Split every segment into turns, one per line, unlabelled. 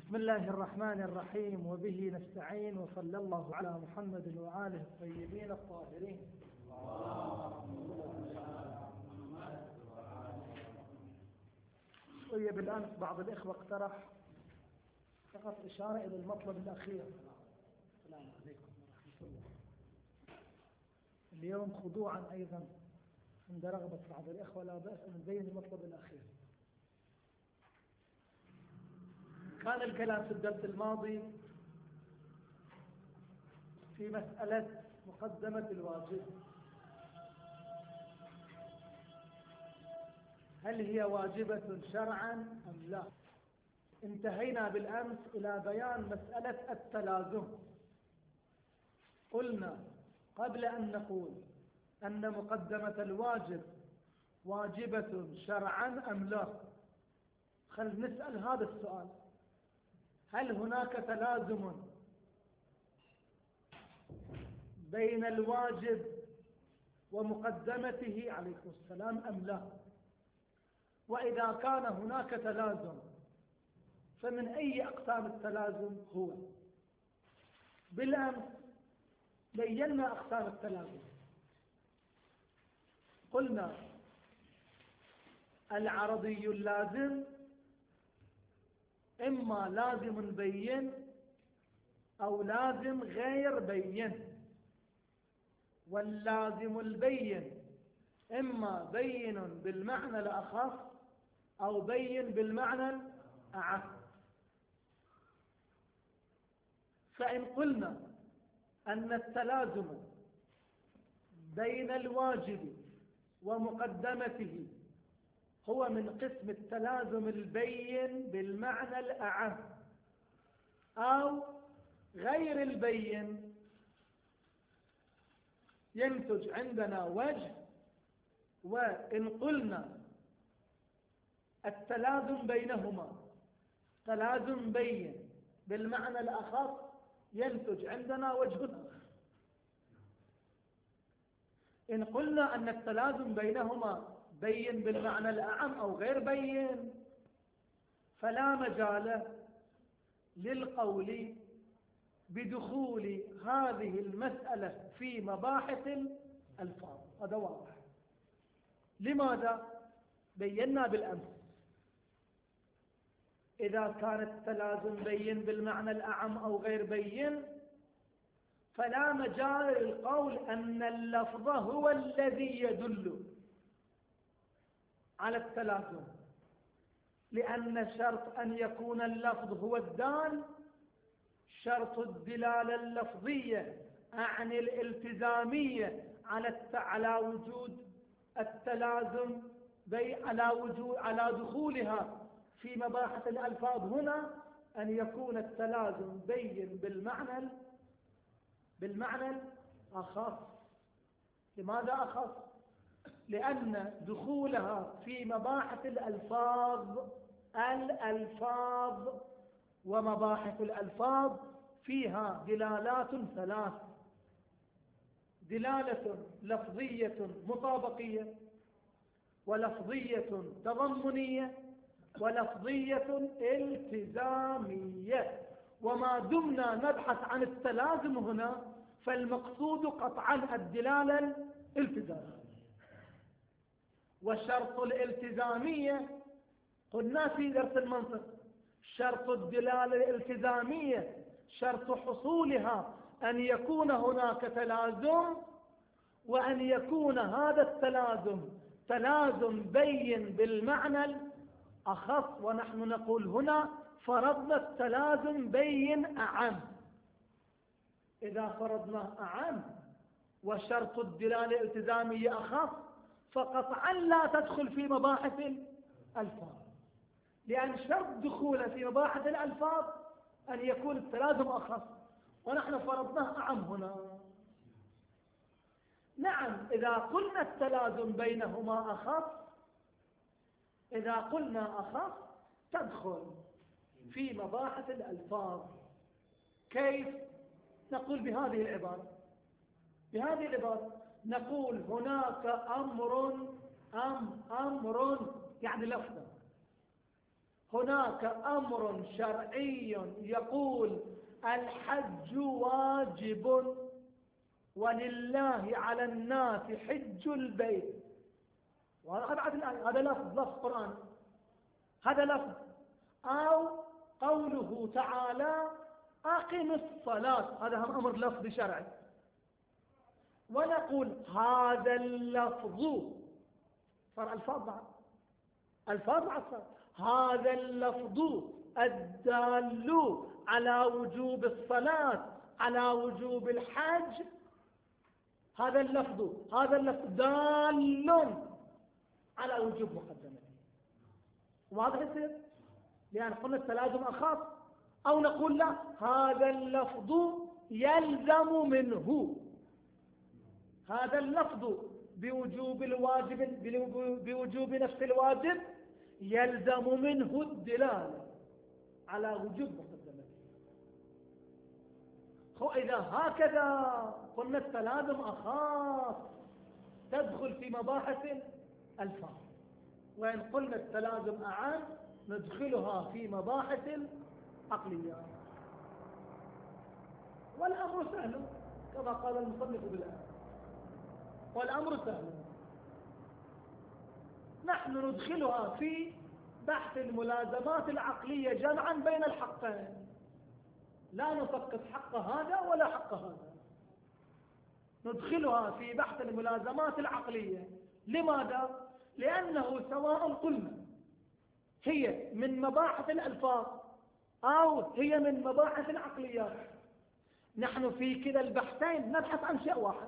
بسم الله الرحمن الرحيم، وبه نستعين، وصلى الله على محمد وآله الطيبين الطاهرين. طيب، الآن بعض الإخوة اقترح فقط إشارة إلى المطلب الأخير. السلام عليكم ورحمة الله. اليوم خضوعا أيضا عند رغبة بعض الإخوة لا بأس أن نبين المطلب الأخير. كان الكلام في الدرس الماضي في مسألة مقدمة الواجب، هل هي واجبة شرعا أم لا؟ انتهينا بالأمس إلى بيان مسألة التلازم. قلنا قبل أن نقول أن مقدمة الواجب واجبة شرعا أم لا، خل نسأل هذا السؤال: هل هناك تلازم بين الواجب ومقدمته عليكم السلام أم لا؟ وإذا كان هناك تلازم فمن أي أقسام التلازم هو؟ بالأمس بينا أقسام التلازم، قلنا العرضي اللازم إما لازم بين أو لازم غير بين، واللازم البين إما بين بالمعنى الأخص أو بين بالمعنى الأعم. فإن قلنا أن التلازم بين الواجب ومقدمته هو من قسم التلازم البين بالمعنى الأعم أو غير البين، ينتج عندنا وجه. وإن قلنا التلازم بينهما تلازم بين بالمعنى الأخص، ينتج عندنا وجه آخر. إن قلنا أن التلازم بينهما بين بالمعنى الأعم أو غير بين، فلا مجال للقول بدخول هذه المسألة في مباحث الألفاظ. هذا واضح. لماذا؟ بينا بالأمس إذا كان التلازم بين بالمعنى الأعم أو غير بين فلا مجال للقول أن اللفظ هو الذي يدل على التلازم، لأن شرط أن يكون اللفظ هو الدال شرط الدلالة اللفظية أعني الالتزامية على وجود التلازم على دخولها في مباحث الألفاظ. هنا أن يكون التلازم بين بالمعنى الأخص. لماذا أخص؟ لأن دخولها في مباحث الألفاظ ومباحث الألفاظ فيها دلالات ثلاث: دلالة لفظية مطابقية، ولفظية تضمنية، ولفظية التزامية. وما دمنا نبحث عن التلازم هنا فالمقصود قطعا الدلالة الالتزامية. وشرط الالتزامية قلنا في درس المنطق شرط الدلالة الالتزامية شرط حصولها أن يكون هناك تلازم، وأن يكون هذا التلازم تلازم بين بالمعنى الأخص. ونحن نقول هنا فرضنا التلازم بين أعم. إذا فرضنا أعم وشرط الدلالة الالتزامية أخص فقطعا لا تدخل في مباحث الألفاظ، لأن شرط دخولها في مباحث الألفاظ أن يكون التلازم أخص، ونحن فرضناه أعم هنا. نعم، إذا قلنا التلازم بينهما أخص، إذا قلنا أخص تدخل في مباحث الألفاظ. كيف؟ نقول بهذه العبارة نقول هناك أمر يعني لفظا، هناك أمر شرعي يقول الحج واجب ولله على الناس حج البيت، هذا لفظ قرآن، هذا لفظ. أو قوله تعالى أقم الصلاة، هذا هم أمر لفظي شرعي. ونقول هذا اللفظ صار الفاظ صار هذا اللفظ الدال على وجوب الصلاة على وجوب الحج، هذا اللفظ دال على وجوب مقدمته. واضح يصير؟ لأن قلنا التلازم أخاف. أو نقول لا، هذا اللفظ يلزم منه، هذا اللفظ بوجوب الواجب، بوجوب نفس الواجب يلزم منه الدلالة على وجوب مقدمته. إذا هكذا قلنا التلازم أخاف تدخل في مباحث الألفاظ، وإن قلنا التلازم أعم ندخلها في مباحث العقليات. والأمر سهل كما قال المصنف بالآن، والأمر سهل. نحن ندخلها في بحث الملازمات العقلية جمعا بين الحقين، لا نفقد حق هذا ولا حق هذا، ندخلها في بحث الملازمات العقلية. لماذا؟ لأنه سواء قلنا هي من مباحث الألفاظ أو هي من مباحث العقليات، نحن في كلا البحثين نبحث عن شيء واحد،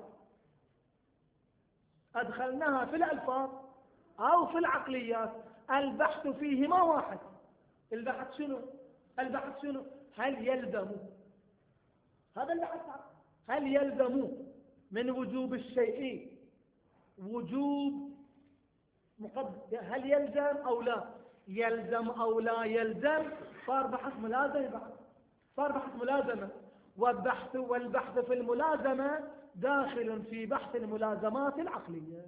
أدخلناها في الألفاظ أو في العقليات البحث فيهما واحد. البحث شنو؟ هل يلزم، هذا البحث، هل يلزم من وجوب الشيء وجوب هل يلزم أو لا يلزم أو لا يلزم، صار بحث ملازمة، صار بحث ملازمة. والبحث في الملازمة داخل في بحث الملازمات العقلية.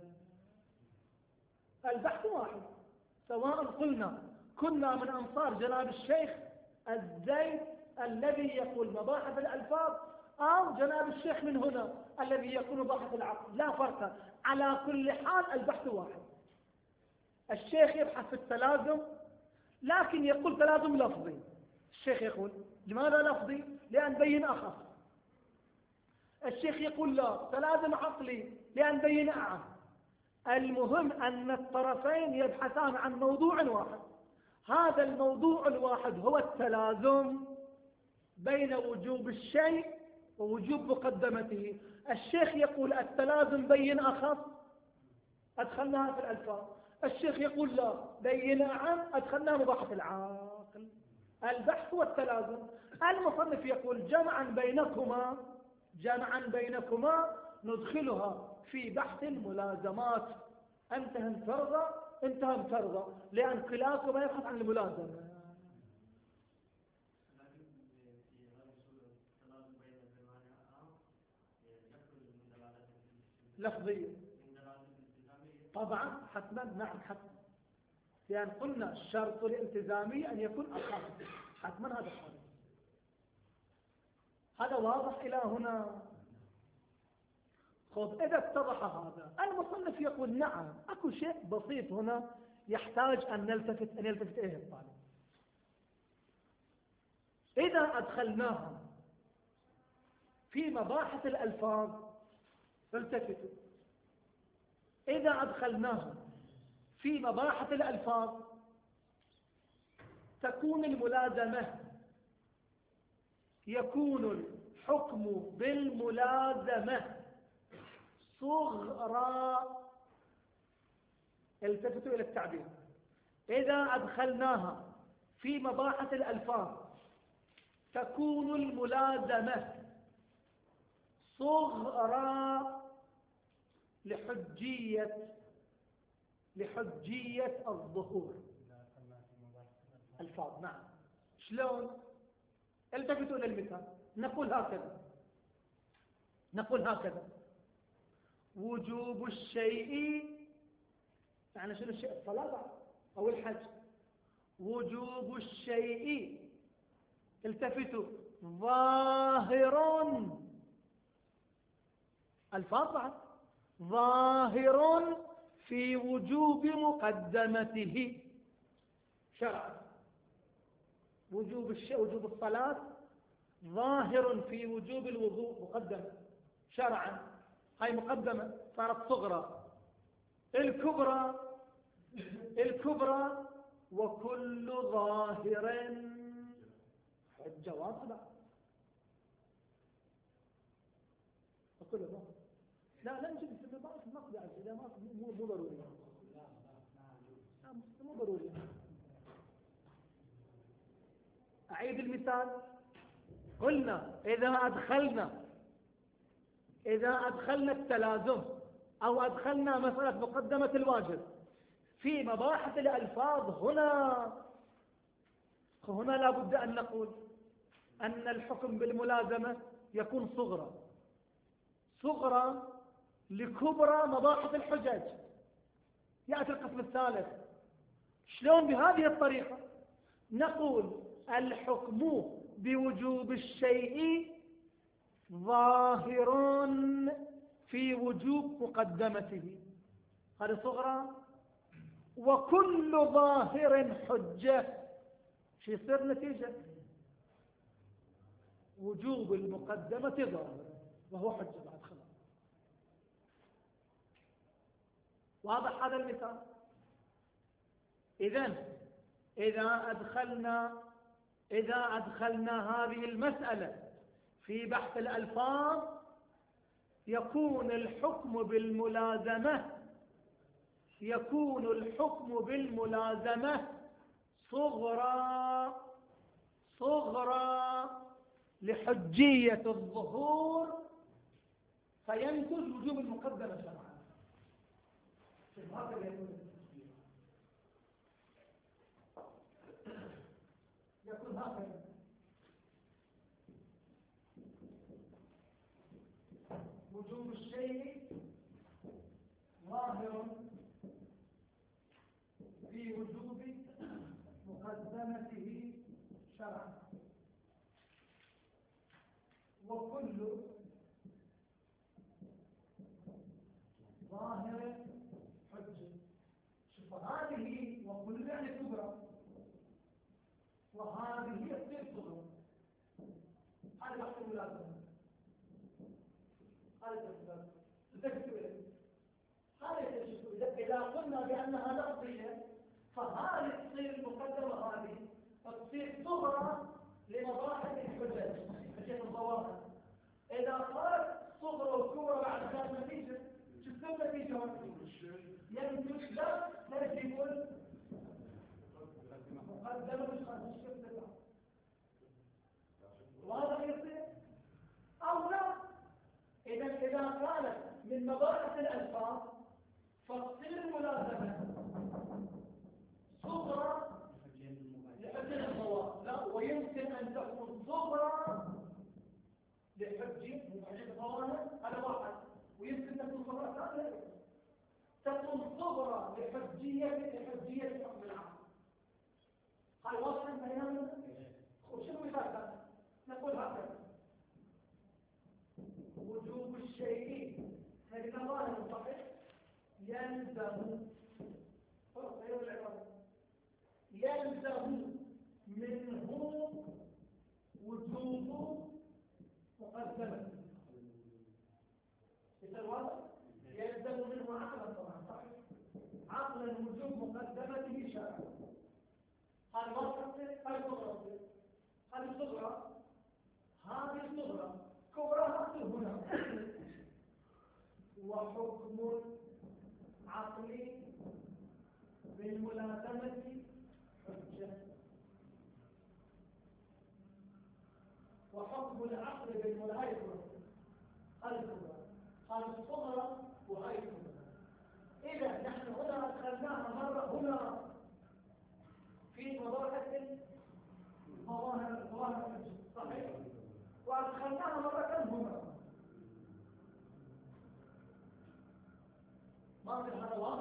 البحث واحد، سواء قلنا كنا من أنصار جناب الشيخ الزيد الذي يقول مباحث الألفاظ، أو جناب الشيخ من هنا الذي يقول مباحث العقل، لا فرق. على كل حال البحث واحد. الشيخ يبحث في التلازم لكن يقول تلازم لفظي. الشيخ يقول لماذا لفظي؟ لأن بين أخف. الشيخ يقول لا، تلازم عقلي لأن بين أعم. المهم أن الطرفين يبحثان عن موضوع واحد، هذا الموضوع الواحد هو التلازم بين وجوب الشيء ووجوب مقدمته. الشيخ يقول التلازم بين أخف، أدخلناها في الألفاظ. الشيخ يقول لا، بين أعم، أدخلناها مباحث العقل. البحث والتلازم. المصنف يقول جمعا بينكما ندخلها في بحث الملازمات. أنت هم ترضى لأن كلاكما يبحث عن الملازمة. لفظية طبعا حتما، نعم حتما، لأن قلنا الشرط الالتزامي أن يكون أخف، حتما هذا الشرط. هذا واضح إلى هنا؟ خب إذا اتضح هذا، المصنف يقول نعم أكو شيء بسيط هنا يحتاج أن يلتفت إليه الطالب. إذا أدخلناها في مباحث الألفاظ، فالتفتوا، إذا أدخلناها في مباحث الألفاظ تكون الملازمة، يكون الحكم بالملازمة صغرى. التفتوا إلى التعبير. إذا أدخلناها في مباحث الألفاظ تكون الملازمة صغرى لحجية الظهور. الفاظ نعم. شلون؟ التفتوا إلى المثال. نقول هكذا وجوب الشيء، يعني شنو الشيء؟ الصلاة أو الحج. وجوب الشيء، التفتوا، ظاهر، الفاظ ظاهر في وجوب مقدمته شرعا. وجوب الشيء، وجوب الصلاة ظاهر في وجوب الوضوء مقدمة شرعا، هاي مقدمة صارت صغرى. الكبرى، الكبرى وكل ظاهر حجة واصلة. وكل ظاهر لا نجد في النقد إذا ما مو ضروري، مو ضروري. أعيد المثال. قلنا إذا أدخلنا التلازم أو أدخلنا مسألة مقدمة الواجب في مباحث الألفاظ، هنا لا بد أن نقول أن الحكم بالملازمة يكون صغرى لكبرى مباحث الحجج. يأتي القسم الثالث. شلون؟ بهذه الطريقة نقول الحكم بوجوب الشيء ظاهر في وجوب مقدمته، هذه صغرى. وكل ظاهر حجة، شو يصير نتيجة؟ وجوب المقدمة ظاهر وهو حجة بعد خلاص. واضح هذا المثال؟ إذا أدخلنا هذه المسألة في بحث الألفاظ يكون الحكم بالملازمة صغرى لحجية الظهور، فينتج وجوب المقدمة شرعا. يكون هكذا. وجوب الشيء ظاهر في وجوب مقدمته شرعا، وكل ظاهر حجة. شوف هذه وكل يعني كبرى، وهذه تصير صغرى. هذا بحث الملازمة، هذا إذا قلنا بأنها لفظية فهذه تصير المقدمة، هذه تصير صغرى لمباحث الحجج، حجة الظواهر. إذا صارت صغرى وكبرى بعد ذلك نتيجة، شو تصير نتيجة؟ ينتج لا تجب المقدمة بالشكل. وهذا يصير أو لا. إذا كانت من مباحث الألفاظ فتصير الملازمة صغرى لحجة الظواهر، لا، ويمكن أن تكون صغرى لحجة الظواهر، هذا واحد. ويمكن تكون صغرى ثانية، تكون صغرى لحجية حكم العام. هاي واضح بيننا. وشنو مثال؟ نقول هكذا: وجوب الشيء كلمة ظاهر صحيح يلزم منه وجوب مقدمة. يلزم منه عقلا طبعا صحيح، عقلا وجوب مقدمته شرعا. هذه واضحة، هذه صغرى، هذه صغرى، هذه صغرى، كبرى هنا. وحكم عقلي بالملازمة حجة، وحكم العقل بالملازمة الكبرى، هذه الصغرى وهي الكبرى. إذا نحن هنا أدخلناها مرة هنا في مباحث ظواهر الحجة صحيح، وأدخلناها مرة هنا. ما في هذا